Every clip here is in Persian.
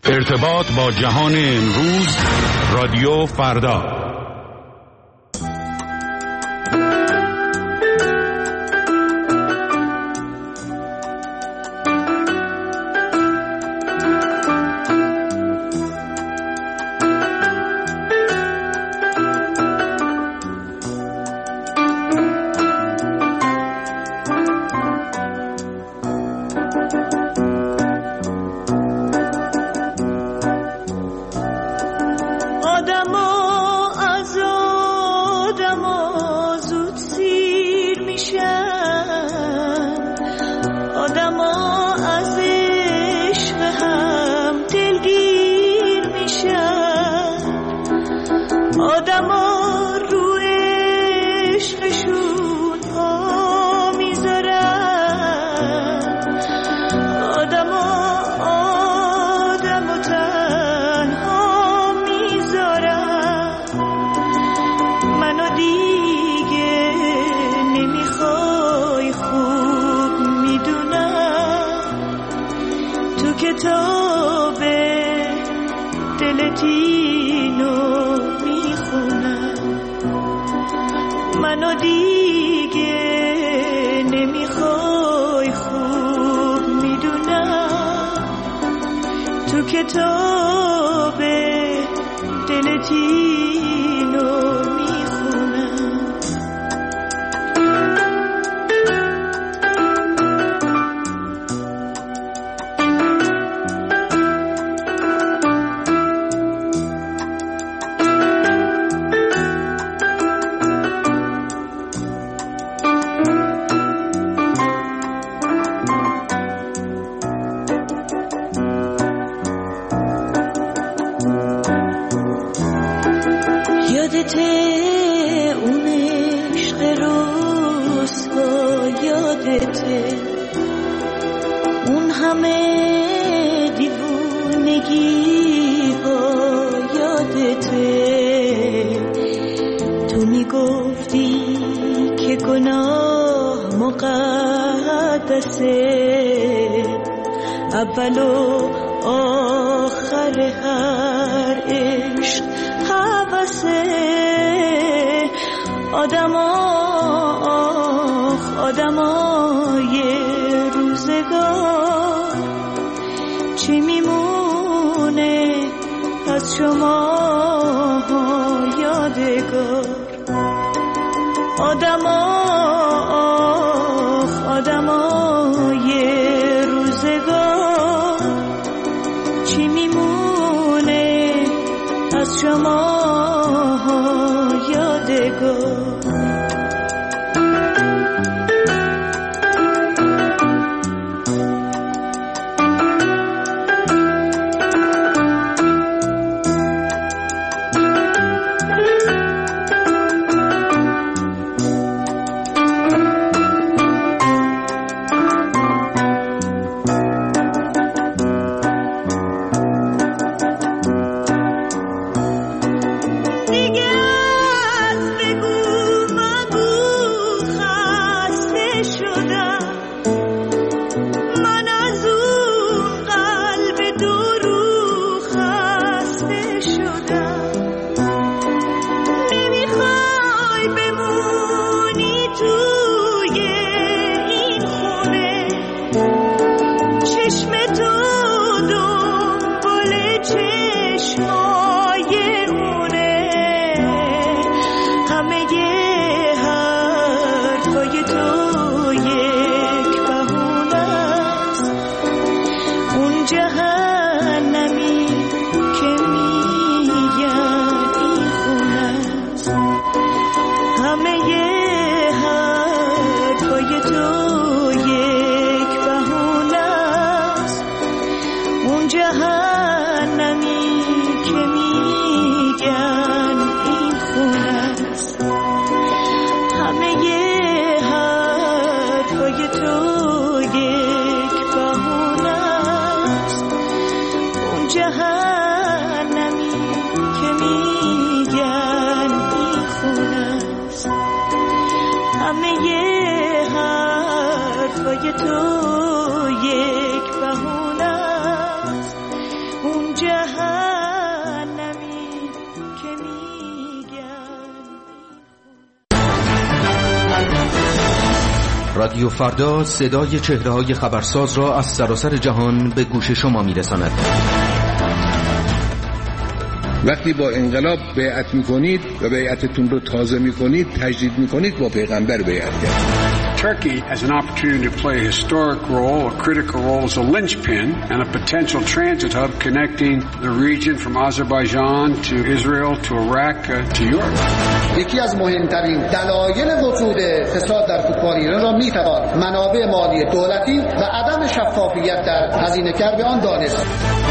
ارتباط با جهان امروز، رادیو فردا. کتاب دلتینو میخونم. اون همه دیوونگی ها یادته، تو میگفتی که گناه مقدسه، اول و آخر هر عشق هوسه. آدمای روزگار چی میمونه از شما یادگار؟ آدمای روزگار چی میمونه از شما یادگار؟ تو یک بهونه است، اون رادیو فردا صدای چهره‌های خبرساز را از سراسر جهان به گوش شما می‌رساند. وقتی با انقلاب بیعت می‌کنید و بیعتتون رو تازه می‌کنید، تجدید می‌کنید، با پیغمبر بیعت کردید. Turkey has an opportunity to play a historic role, a critical role as a linchpin and a potential transit hub connecting the region from Azerbaijan to Israel to Iraq to Europe. یکی از مهمترین دلایل وجود فساد در فوتبال ایران را میتوان منابع مالی دولتی و عدم شفافیت در هزینه‌گر به آن دانست.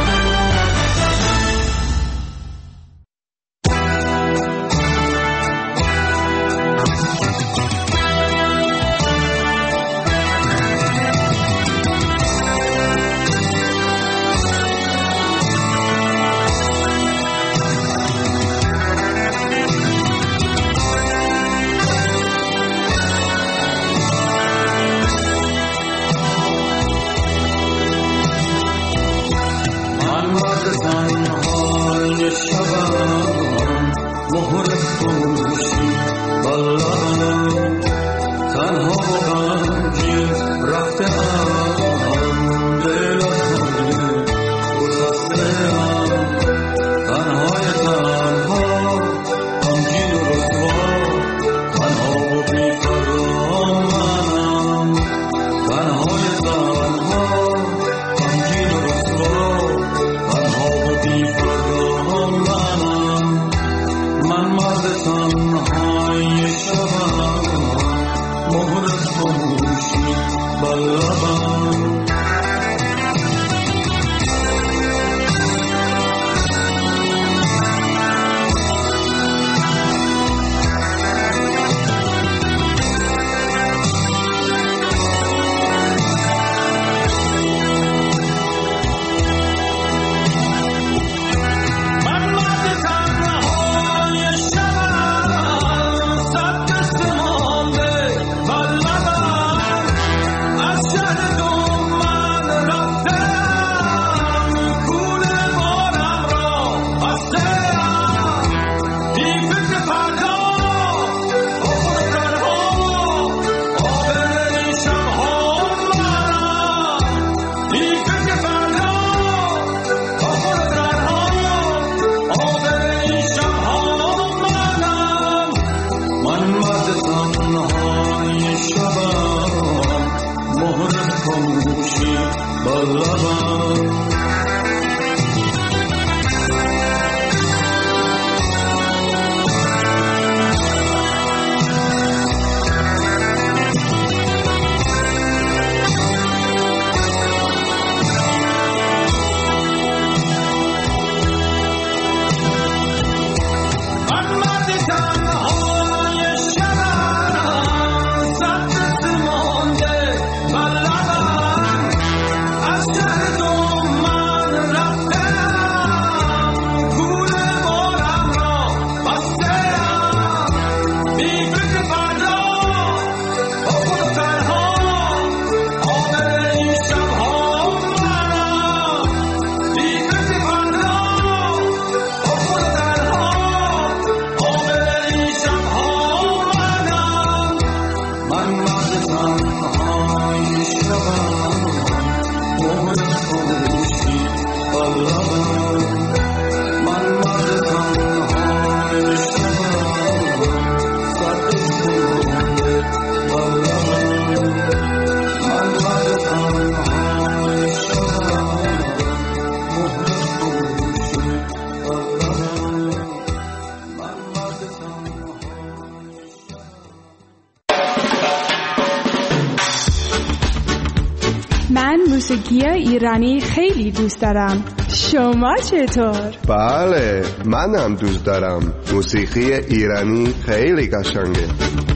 موسیقی ایرانی خیلی دوست دارم. شما چطور؟ بله، منم دوست دارم. موسیقی ایرانی خیلی قشنگه.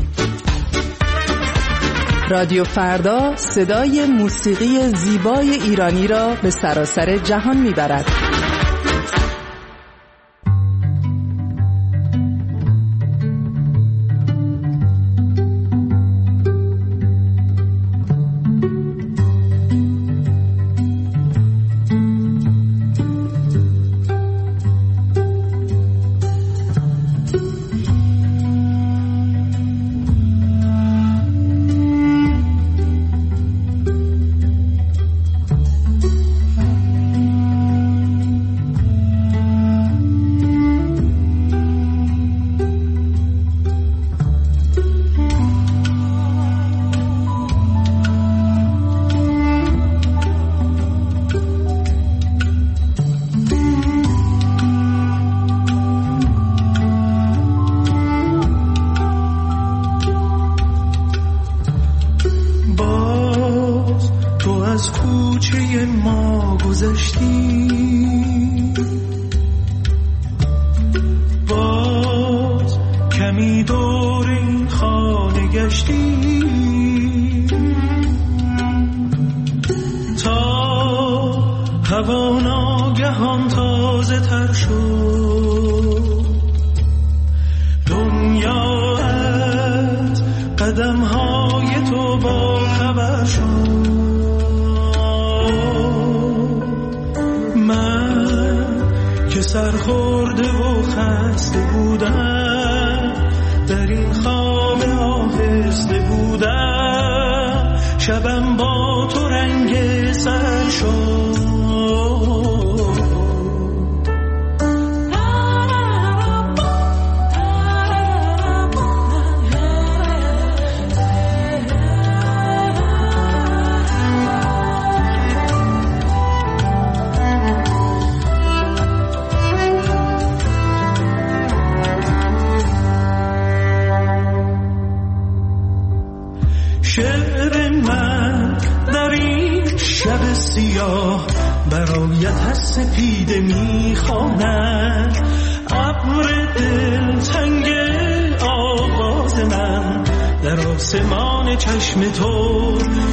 رادیو فردا صدای موسیقی زیبای ایرانی را به سراسر جهان میبرد. باز کمی دور این خانه گشتی تا هوا ناگهان تازه تر شد. دنیا از قدم های تو با خبر شد. من که سرخورده و خسته بودم، در این خواب آهسته بودم، شبم با تو رنگ سر شد. شعر من در این شب سیاه برایت از سپیده میخواند. ابر دلتنگ آواز من در آسمان چشم تو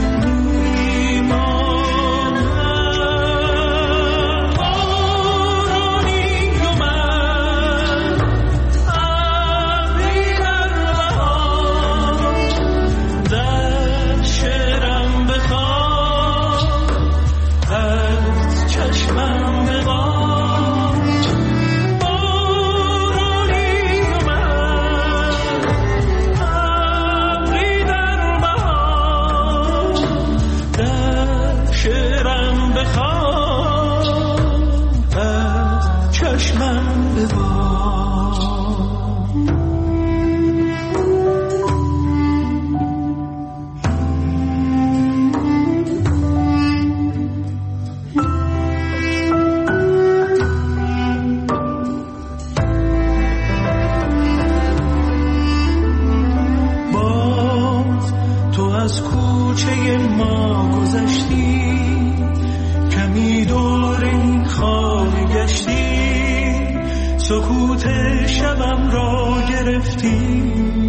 سکوت شبم را گرفتی.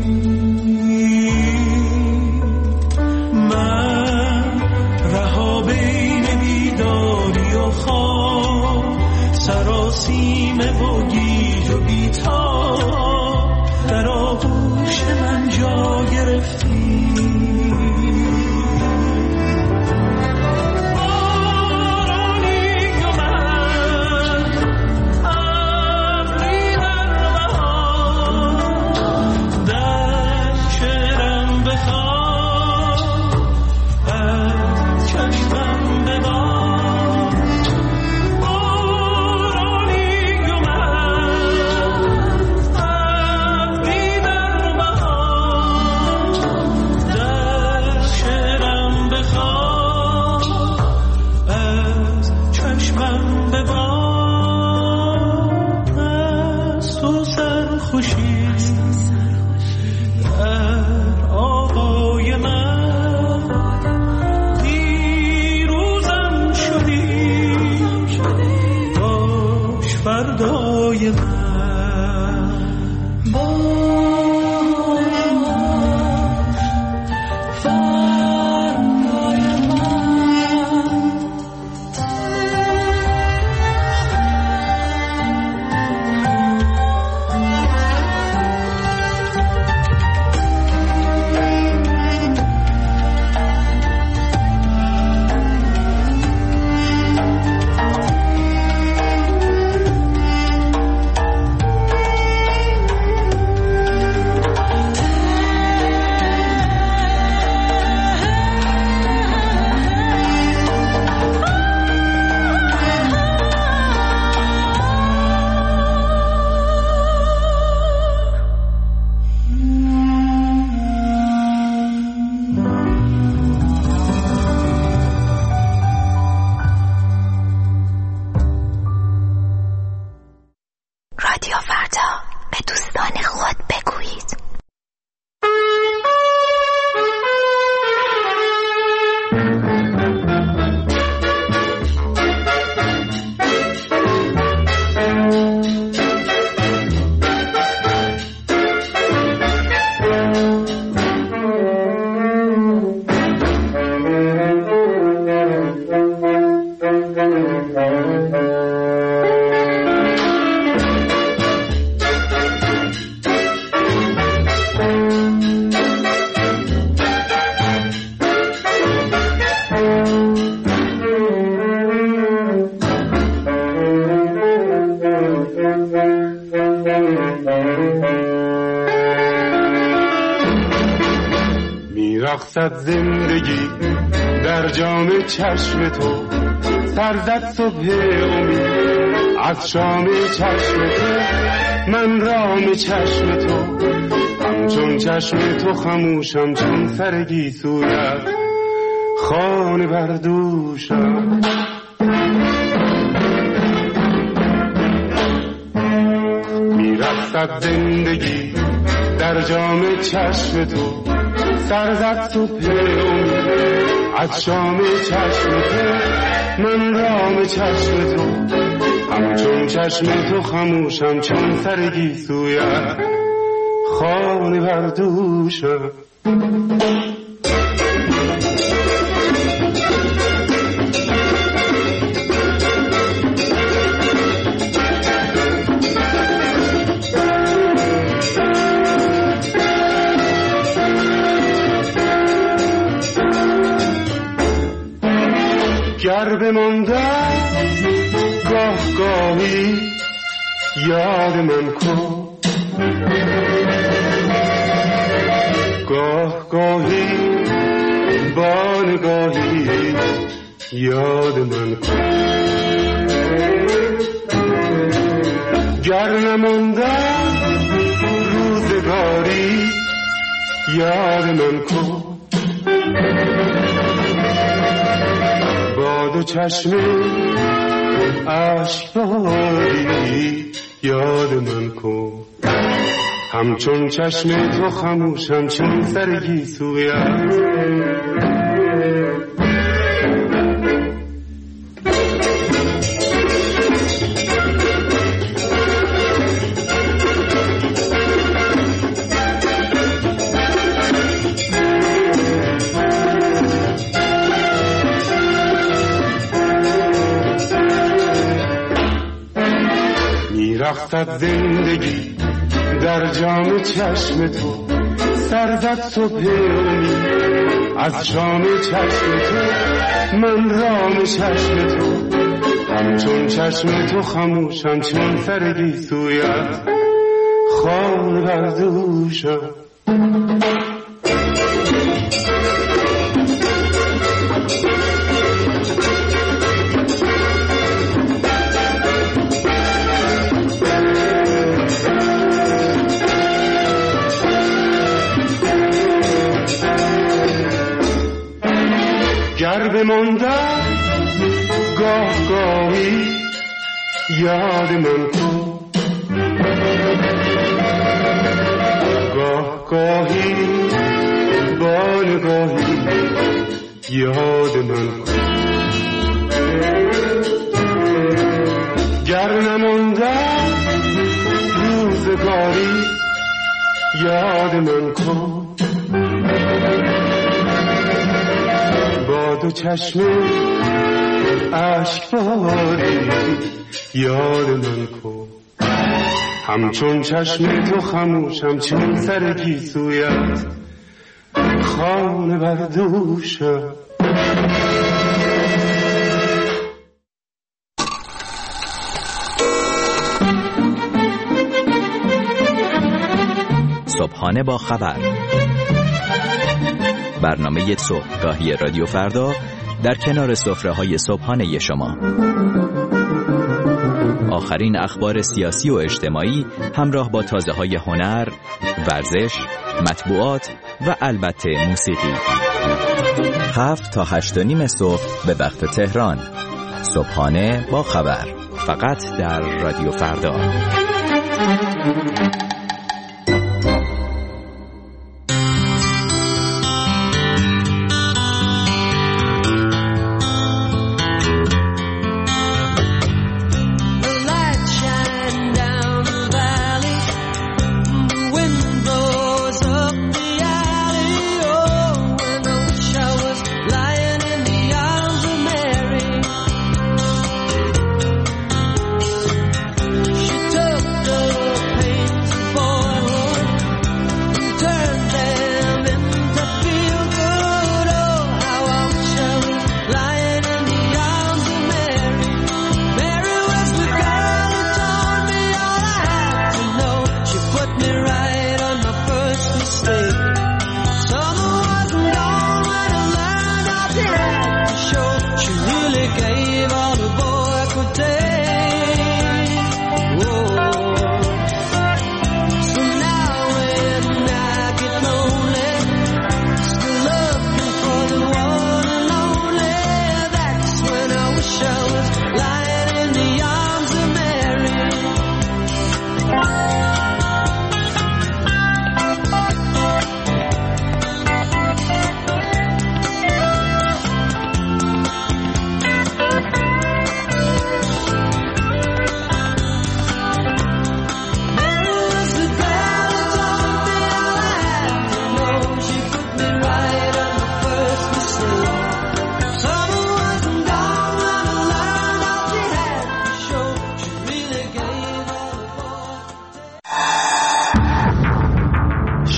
من رها بین بیداری و خواب، سراسیمه و گیج و بیتاب، در آغوش من جا گرفتی. میرقصد زندگی در جام چشم تو، سرزد صبح امید از شام چشم تو. من رام چشم تو، همچون چشم تو خموشم، چون سر گیسویت خانه بردوشم. میرقصد زندگی در جام چشم تو، سرزد صبح امید از شام چشم تو. من رام چشم تو، همچون چشم تو خموشم، چون سر گیسویت خانه بردوشم. گر بماندم گاه گاهی یاد من کن، گاه گاهی با نگاهی یاد من کن. گر نماندم روزگاری یاد من کن، با دو چشم اشکباری یاد من کن. همچون چشم تو خموشم، چون سر گیسویت میرقصد زندگی در جام چشم تو، سرزد صبح امید از شام چشم تو. من رام چشم تو، همچون چشم تو خموشم، چون سر گیسویت خانه بردوشم. گر بماندم گاه گاهی یاد من کن، گاه گاهی با نگاهی یاد من کن. گر نماندم روزگاری یاد من کن، با دو چشم اشکباری یاد من کن. همچون چشم تو خموشم، چون سر گیسویت خانه بردوشم. صبحانه با خبر، برنامه صبحگاهی رادیو فردا در کنار سفره‌های صبحانه شما. آخرین اخبار سیاسی و اجتماعی همراه با تازه‌های هنر، ورزش، مطبوعات و البته موسیقی. 7 تا 8:30 صبح به وقت تهران. صبحانه با خبر، فقط در رادیو فردا.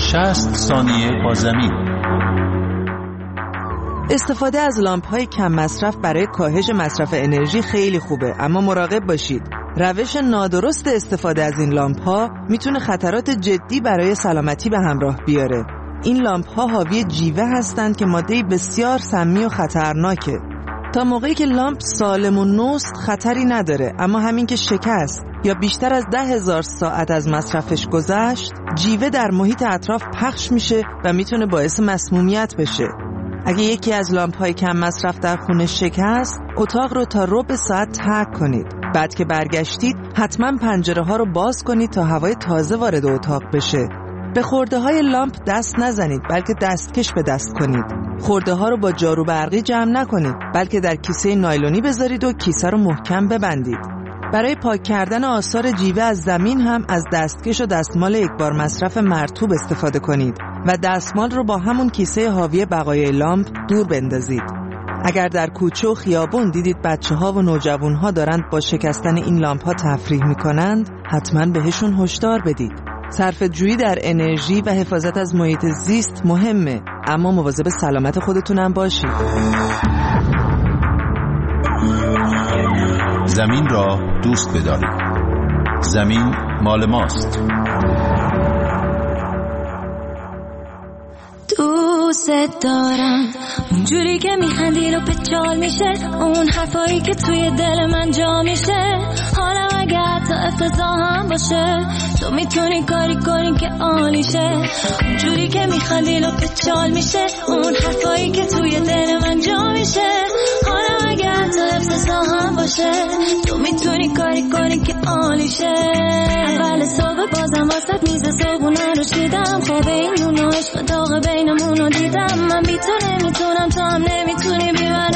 60 ثانیه با زمین. استفاده از لامپ‌های کم مصرف برای کاهش مصرف انرژی خیلی خوبه، اما مراقب باشید. روش نادرست استفاده از این لامپ‌ها میتونه خطرات جدی برای سلامتی به همراه بیاره. این لامپ‌ها حاوی جیوه هستند که ماده‌ای بسیار سمی و خطرناکه. تا موقعی که لامپ سالم و نوست خطری نداره، اما همین که شکست یا بیشتر از 10,000 ساعت از مصرفش گذشت، جیوه در محیط اطراف پخش میشه و میتونه باعث مسمومیت بشه. اگه یکی از لامپ‌های کم مصرف در خونه شکست، اتاق رو تا ربع ساعت ترک کنید. بعد که برگشتید، حتما پنجره‌ها رو باز کنید تا هوای تازه وارد اتاق بشه. به خرده‌های لامپ دست نزنید، بلکه دستکش به دست کنید. خرده‌ها رو با جارو برقی جمع نکنید، بلکه در کیسه نایلونی بذارید و کیسه رو محکم ببندید. برای پاک کردن آثار جیوه از زمین هم از دستکش و دستمال یکبار مصرف مرطوب استفاده کنید و دستمال رو با همون کیسه حاوی بقایای لامپ دور بندازید. اگر در کوچه و خیابون دیدید بچه‌ها و نوجوان‌ها دارند با شکستن این لامپ‌ها تفریح می‌کنند، حتما بهشون هشدار بدید. صرفه‌جویی در انرژی و حفاظت از محیط زیست مهمه، اما مواظب سلامت خودتون هم باشید. زمین را دوست بدارید. زمین مال ماست. دوست دارم اونجوری که میخندی رو پچال میشه، اون حرفایی که توی دل من جا میشه. حالا اگه حتی افتضاح هم باشه، تو میتونی کاری کنی که عالیشه. اونجوری که میخندی رو پچال میشه، اون حرفایی که توی دل من جا میشه. حالا اگه حتی افتضاح هم باشه، تو میتونی کاری کنی که عالیشه. اول صبح بازم واسط میز صبحونه رو شیدم، خواب این نون و عشق داغ بینمون رو دیدم. من بی تو نمیتونم، تو هم نمیتونی بی من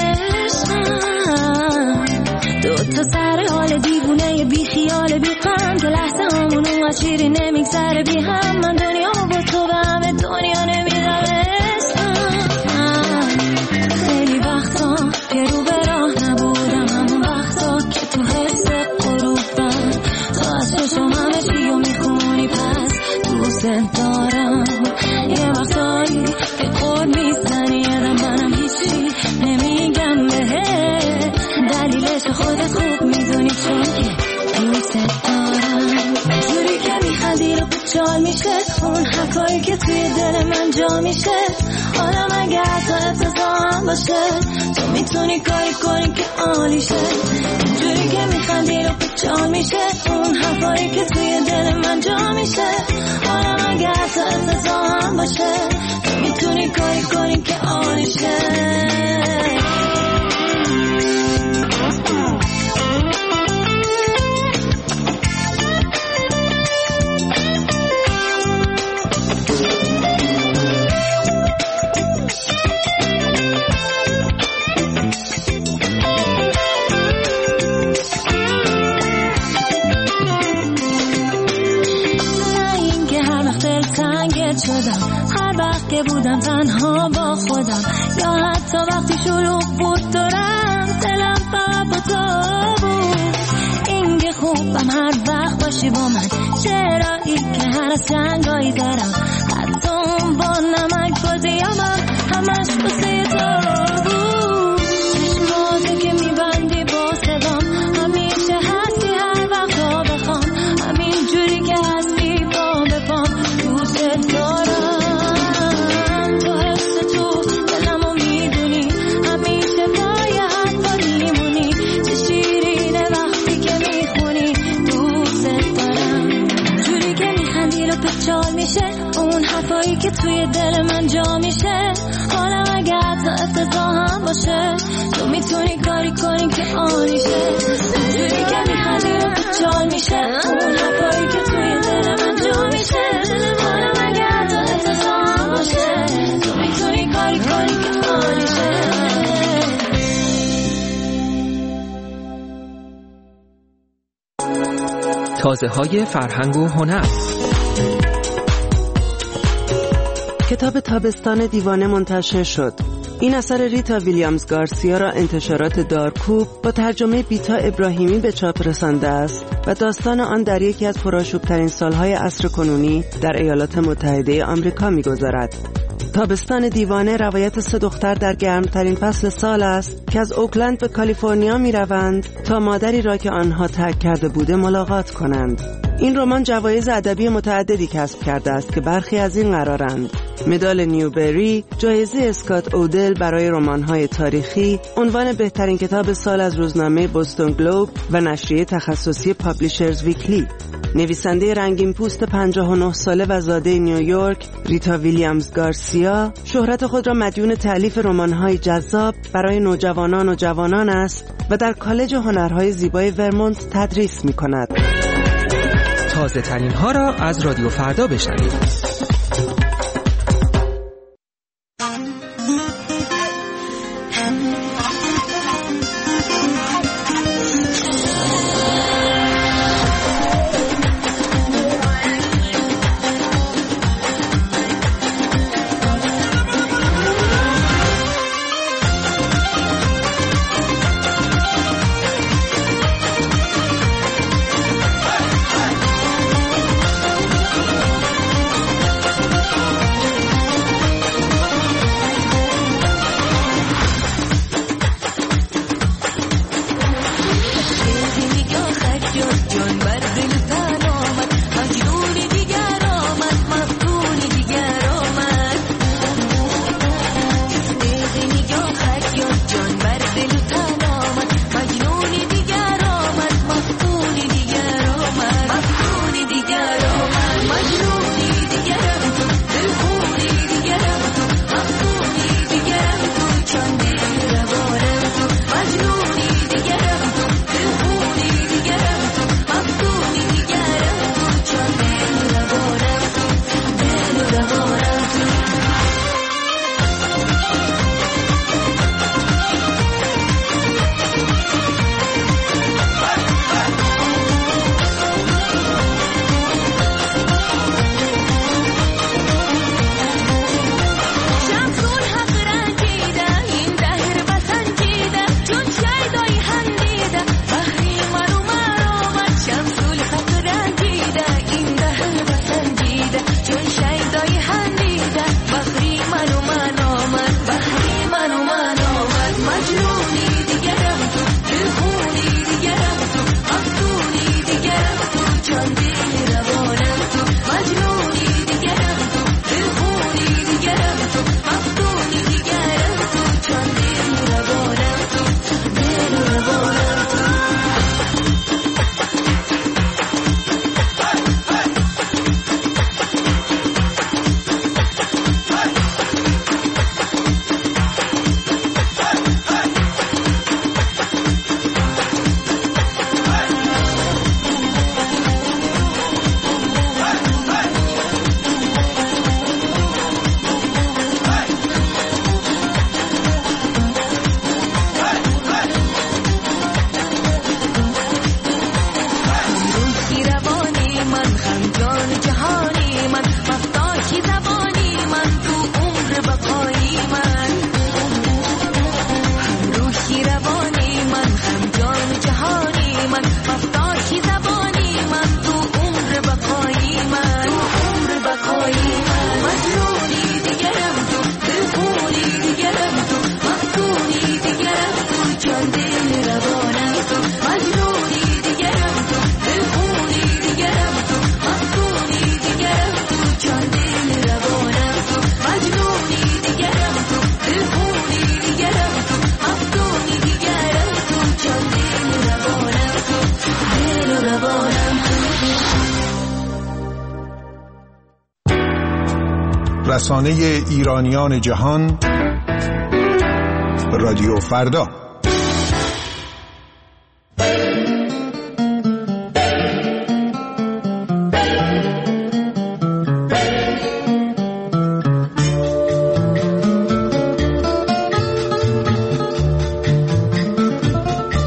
عشقم. دو تا سر حال دیوونه بی خیال بی غم، که لحظه همون اون شیری نمیگذره بی هم. من دنیا با تو به همه دنیا نمیدم عشقم. خیلی وقتا که رو به راه نبودم، همون وقتا که تو حس غروبم، تو از چشم همه چیو میخونی، پس دوست دارم. یه وقتایی که خود میزنی یادم، منم هیچی نمیگم بهت، دلیلش خودت خوب میدونی، چون که دوست دارم. جوری که میخندی رو بچال میشه، اون حرفایی که توی دل من جا میشه. حالا مگه حتی افتضاح هم باشه، تو میتونی کاری کنی که عالیشه. جوری که میخندی رو بچال میشه، اون حرفایی که توی دل من جا میشه. حالا مگه حتی افتضاح هم باشه، تو میتونی کاری کنی که عالیشه. هر وقت که بودم تنها با خودم، یا حتی وقتی شلوغ بود دورم، دلم فقط با تو بود. این که خوبم هر وقت باشی با من، چرایی که هر از جنگایی دارم، حتی اون با نمک بازیامم همش بسه تو بود. چشماتو که میبندی با صدام، همیشه هستی هر وقت ها بخوام، همین جوری که هستی با بپام. دوست دارم که توی دل من جا میشه. حالا اگه حتی افتضاح هم باشه، تو میتونی کاری کنی که عالیشه. جوری که میخوادی رو بچال میشه، اون حرفایی که توی دل من جا میشه. حالا اگه حتی افتضاح هم باشه، تو میتونی کاری کنی که عالیشه. تازه های فرهنگ و هنر. کتاب تابستان دیوانه منتشر شد. این اثر ریتا ویلیامز گارسیا را انتشارات دارکوب با ترجمه بیتا ابراهیمی به چاپ رسانده است و داستان آن در یکی از پرآشوب‌ترین سالهای عصر کنونی در ایالات متحده آمریکا می‌گذرد. تابستان دیوانه روایت 3 دختر در گرمترین فصل سال است که از اوکلند به کالیفرنیا می‌روند تا مادری را که آنها ترک کرده بوده ملاقات کنند. این رمان جوایز ادبی متعددی کسب کرده است که برخی از این قرارند: مدال نیوبری، جایزه اسکات اودل برای رمان‌های تاریخی، عنوان بهترین کتاب سال از روزنامه بوستون گلوب و نشریه تخصصی پابلیشرز ویکلی. نویسنده رنگین پوست 59 ساله و زاده نیویورک ریتا ویلیامز گارسیا شهرت خود را مدیون تألیف رمان‌های جذاب برای نوجوانان و جوانان است و در کالج هنرهای زیبای ورمونت تدریس می‌کند. تازه ترین ها را از رادیو فردا بشنوید. رسانه ایرانیان جهان رادیو فردا.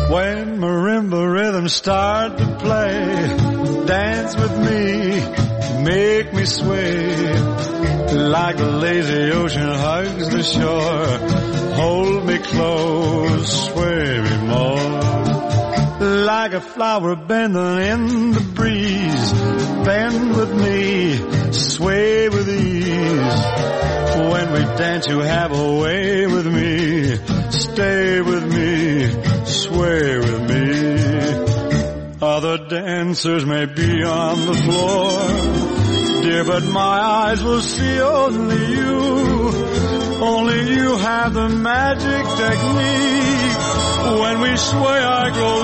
When marimba rhythms start to play, dance with me, make me sway like the lazy ocean hugs the shore. Hold me close, sway me more. Like a flower bending in the breeze, bend with me, sway with ease. When we dance you have a way with me, stay with me, sway with me. Other dancers may be on the floor, dear, but my eyes will see only you. Only you have the magic technique. When we sway I grow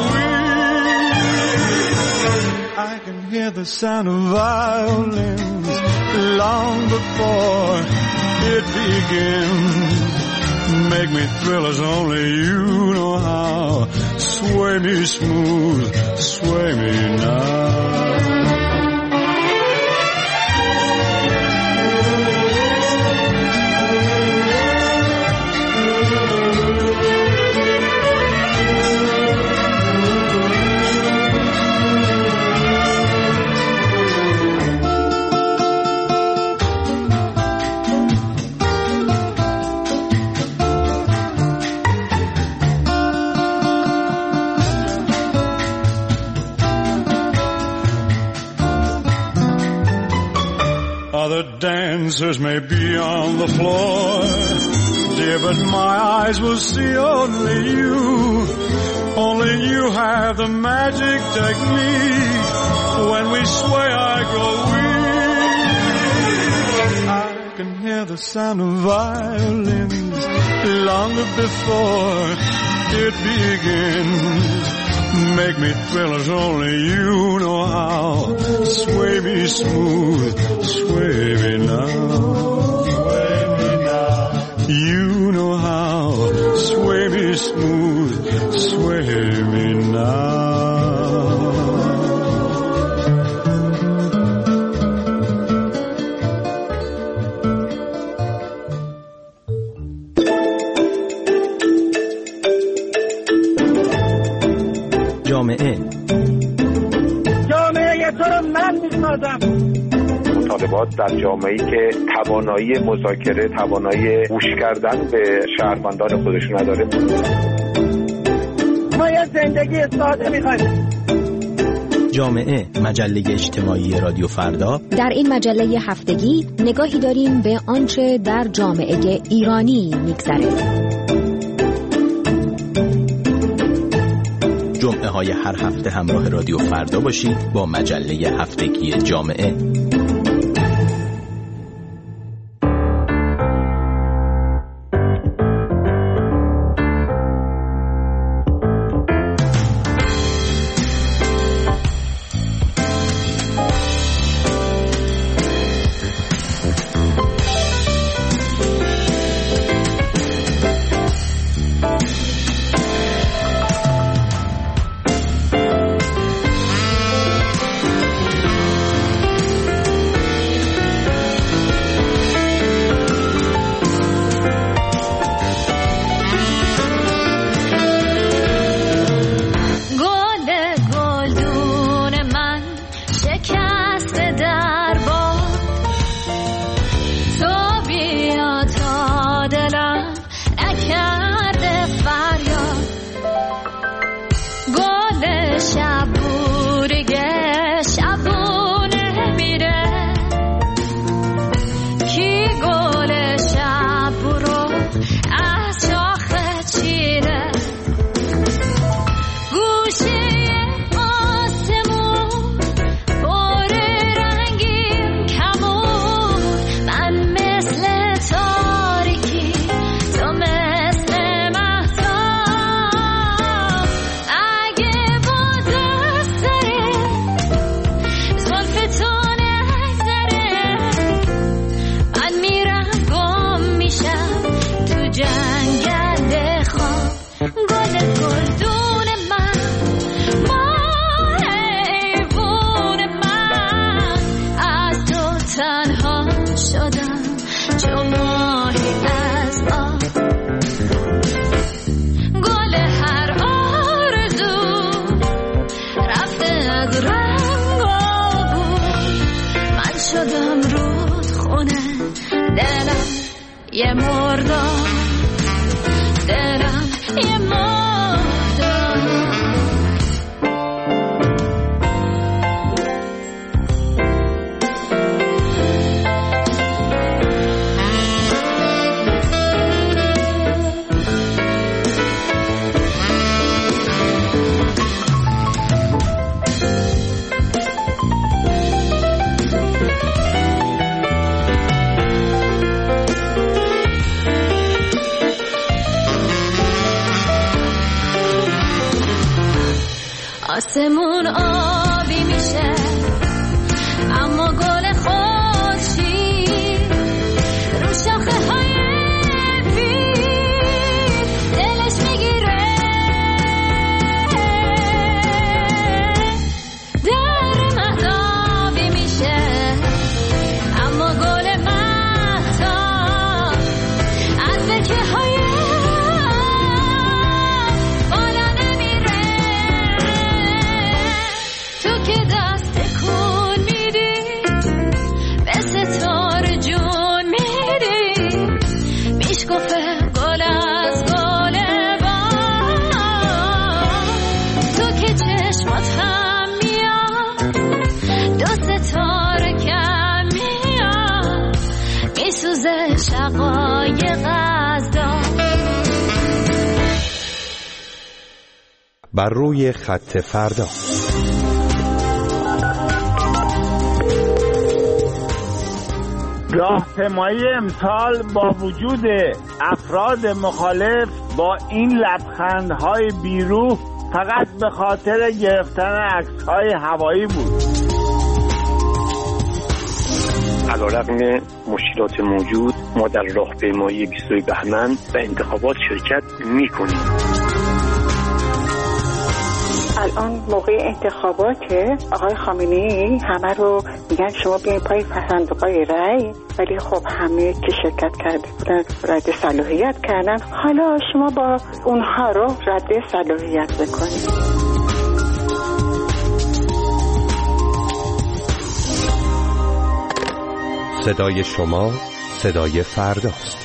weak. I can hear the sound of violins long before it begins. Make me thrill as only you know how. Sway me smooth, sway me now. Other dancers may be on the floor, dear, but my eyes will see only you. Only you have the magic technique. When we sway I grow weak. I can hear the sound of violins long before it begins. Make me thrill as only you know how. Sway me smooth, sway me now. Sway me now. You know how. Sway me smooth, sway me now. جامعه تو رو من می‌سازم. مطالبات در جامعه‌ای که توانایی مذاکره، توانایی گوش کردن به شهروندان خودش نداره. ما یه زندگی ساده می‌خوایم. جامعه، مجله اجتماعی رادیو فردا. در این مجله هفتگی نگاهی داریم به آنچه در جامعه ایرانی می‌گذره. جمعه های هر هفته همراه رادیو فردا باشید با مجله هفتگی جامعه. شدم رودخونه، دلم یه مردار، دلم یه مردار. آسمون آبی میشه اما گل خورشید رو شاخه های پیر دلش میگیره. در مهتابی میشه اما گل مهتاب از بکه های بر روی خط فردا. راهپیمایی امسال با وجود افراد مخالف با این لبخندهای بیروح فقط به خاطر گرفتن عکس‌های هوایی بود. علیرغم مشکلات موجود ما در راهپیمایی 22 بهمن و انتخابات شرکت می‌کنیم. الان موقع انتخاباته، آقای خامنه‌ای همه رو میگن شما بیاین پای صندوق‌های رأی، ولی خب همه که شرکت کرده بودن رد صلاحیت کردن. حالا شما با اونها رو رد صلاحیت بکنید. صدای شما صدای فرداست.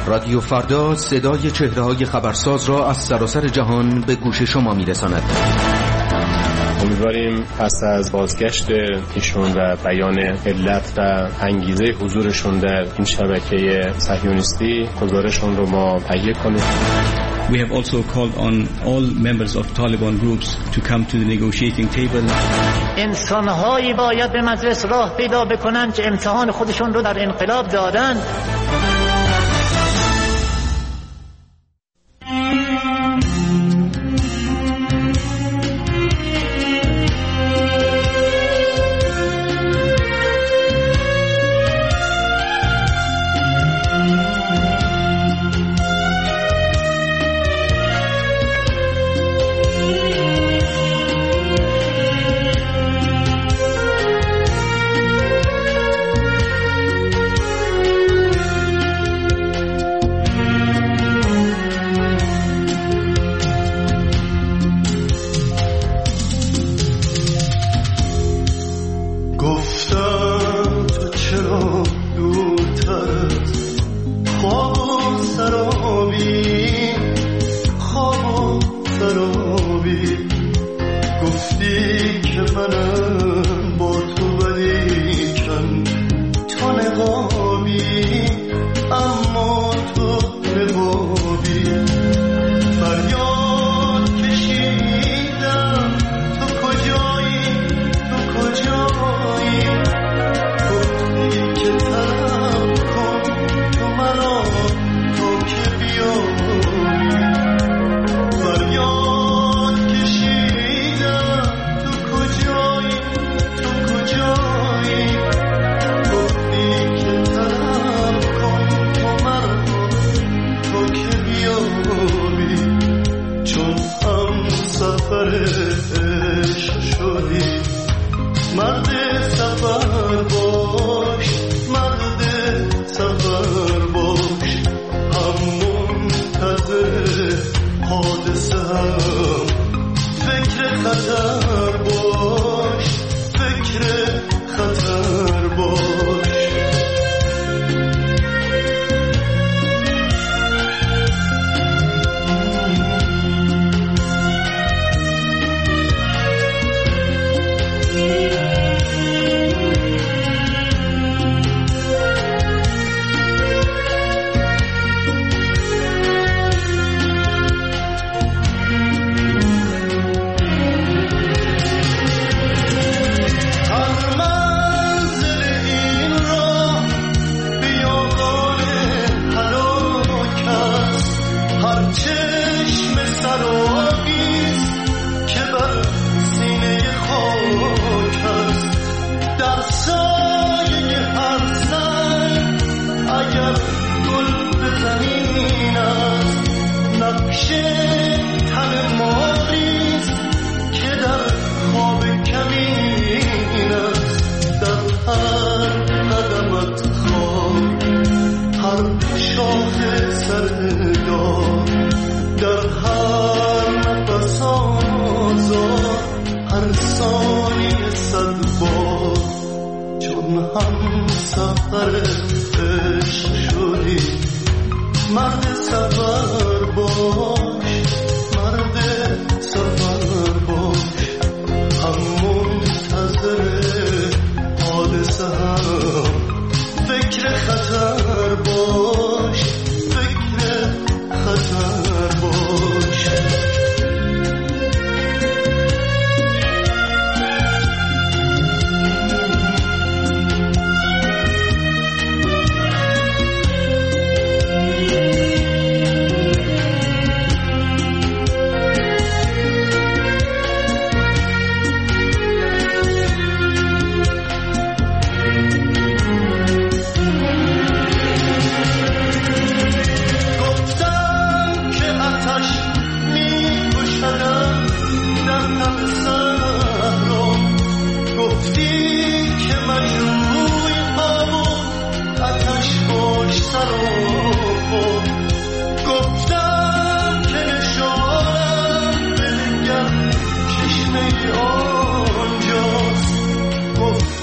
رادیو فردا صدای چهره‌های خبرساز را از سراسر جهان به گوش شما می‌رساند. امیدواریم پس از بازگشت ایشون و بیان علت و انگیزه حضورشون در این شبکه صهیونیستی گزارشون رو ما تهیه کنیم. We have also called on all members of Taliban groups to come to the negotiating table. انسان‌هایی باید به مجلس راه پیدا بکنن که امتحان خودشون رو در انقلاب دادن.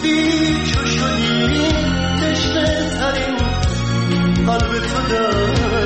قلب تو در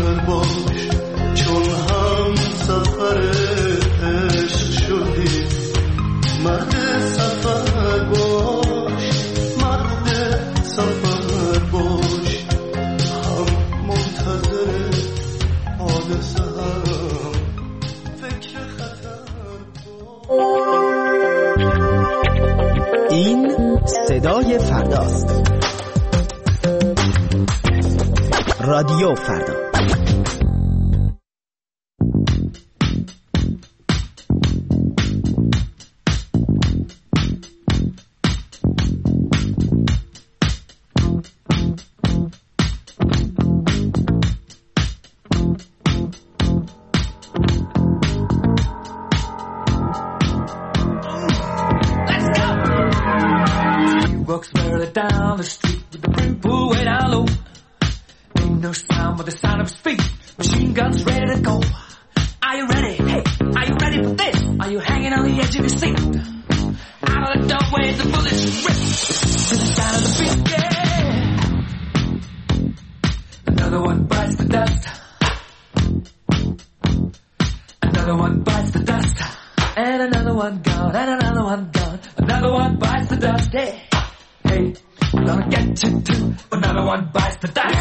سفر باش، چون هم سفر عشق شدی. مرد سفر باش، مرد سفر باش، هم منتظر حادثه هم فکر خطر باش. این صدای فرداست. رادیو فردا. Walks barely down the street with the brim pulled way down low. Ain't no sound but the sound of his feet. Machine guns ready to go. Are you ready? Hey, are you ready for this? Are you hanging on the edge of your seat? Out of the doorway the bullets rip to the sound of the beat. Yeah. Another one bites the dust. Another one bites the dust. And another one gone. And another one gone. Another one bites the dust. Hey. Hey, I'm gonna get you too. Another one bites the dust.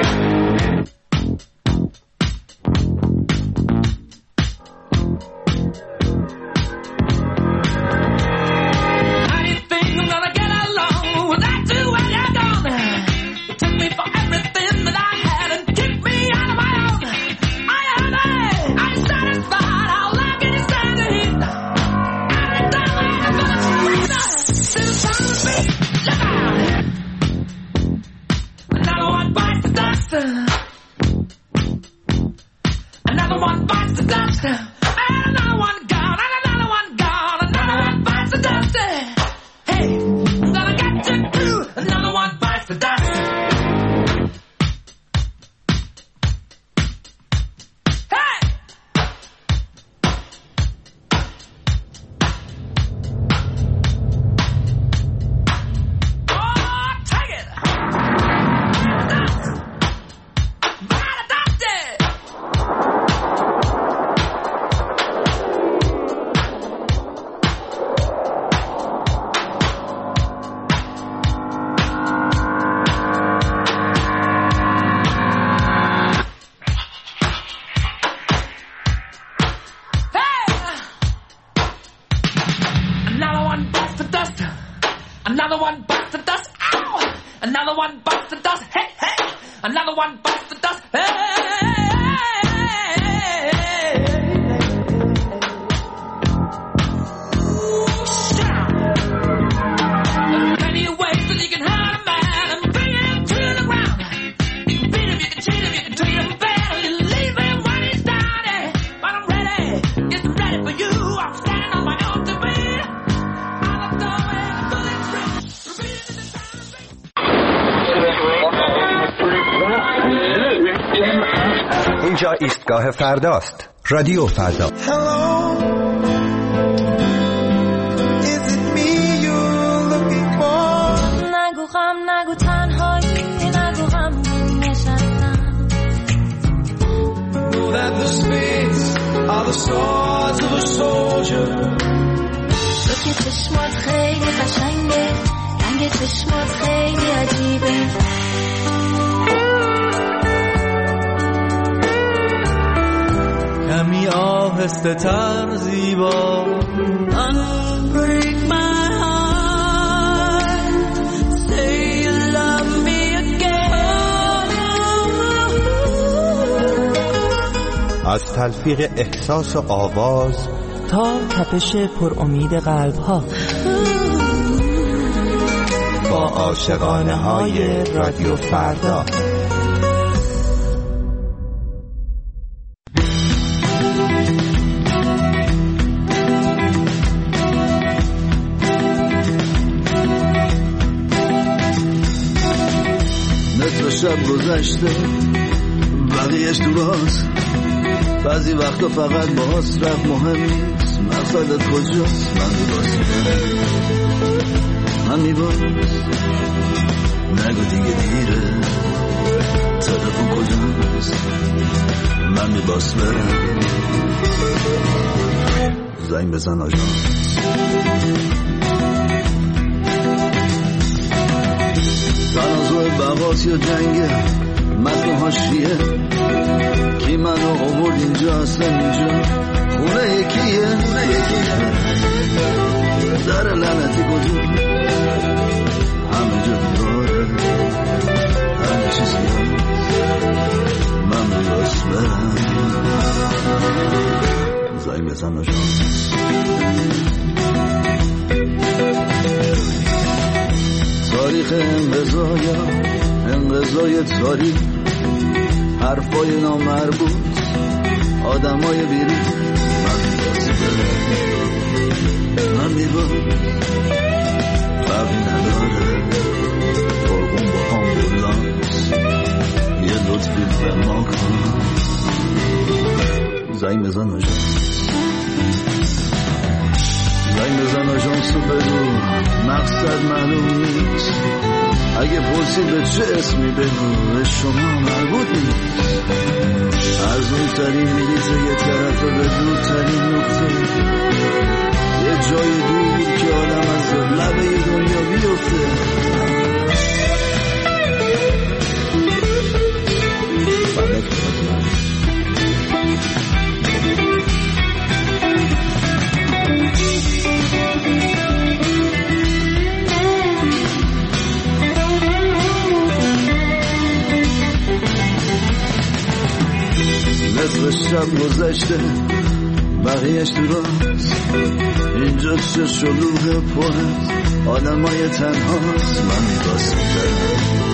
How do you think I'm gonna get along without you when you're gone? You took me for everything that I had and kicked me out of my own. Are you happy? Are you satisfied? How long can you stand the heat? Every time I'm gonna freeze up to the sound of beat. Another one bites the dust. Another one bites the dust. And another one gone. And another one gone. Another one bites the dust. Hey, I'm gonna get you too. Another one bites the dust. Hey! Another one bites the dust. Ow! Another one bites the dust. Hey, hey! Another one bites the dust. Hey! There's plenty of ways that you can hurt a man and bring him to the ground. You can beat him, you can cheat him, you can treat him bad, you leave him when he's down. But I'm ready, yes, I'm ready for you. I'm standing on my own to be. اینجا ایستگاه فرداست. رادیو فردا. نگو غم نگو تنهایی نگو غم نشستم. Know that the spades are the swords of a soldier. تو که چشمات خیلی قشنگه، رنگ چشمات خیلی عجیبه. کمی آهسته تر زیبا. Unbreak my heart, say you love me again. از تلفیق احساس و آواز تا تپش پر امید قلب ها، با عاشقانه های رادیو فردا. شب گذشته بقیهش تو راست، بعضی وقتا فقط با حسرت مهم نیست مقصدت کجاست. من میباس نگو دیگه دیره، تلفن کجاست. من میباس برم. زنگ بزن آژانس. تنازع بقاس یا جنگه متن حاشیه کی منو آورد اینجا اصلا اینجا خونه یکیه در لعنتی کجا همه جا داره همه چیز هست من میباس برم. زنگ بزن آژانس. تاریخ انقضای تاریخ حرفای نامربوط آدمای بیری من میباس فرقی نداره قربون با آمبولانس یه لطفی به ما کن. زنگ بزن آژانس. زنگ بزن آژانس رو بگو مقصد معلوم نیست. اگه پرسید به چه اسمی بگو به شما مربوط نیست. ارزون ترین ویزه یه طرف به دور ترین نقطه یه جای دور که آدم از لبه دنیا بیفته. نصف شب گذشته بقیهش تو راست اینجا چه شلوغ پر آدمای تنهاست من میباسم برم.